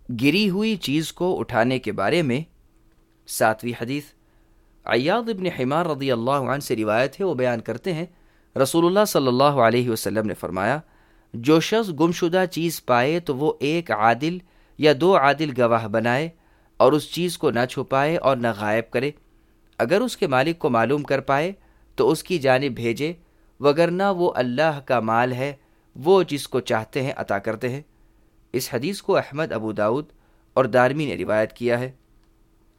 गिरी हुई चीज़ को उठाने के बारे में। 7वीं हदीस अय्याद इब्न हिमार रज़ियल्लाहु अन्हु से रिवायत है, वो बयान करते हैं रसूलुल्लाह सल्लल्लाहु अलैहि वसल्लम ने फरमाया, जो शख्स गुमशुदा चीज़ पाए तो वो एक आदिल या 2 आदिल गवाह बनाए और उस चीज़ को न छुपाए और न गायब करे। अगर उसके मालिक को मालूम कर पाए तो उसकी जानिब भेजे, वगरना वो अल्लाह का माल है, वो जिसको चाहते हैं अता करते हैं। इस हदीस को अहमद, अबू दाऊद और दारमी ने रिवायत किया है।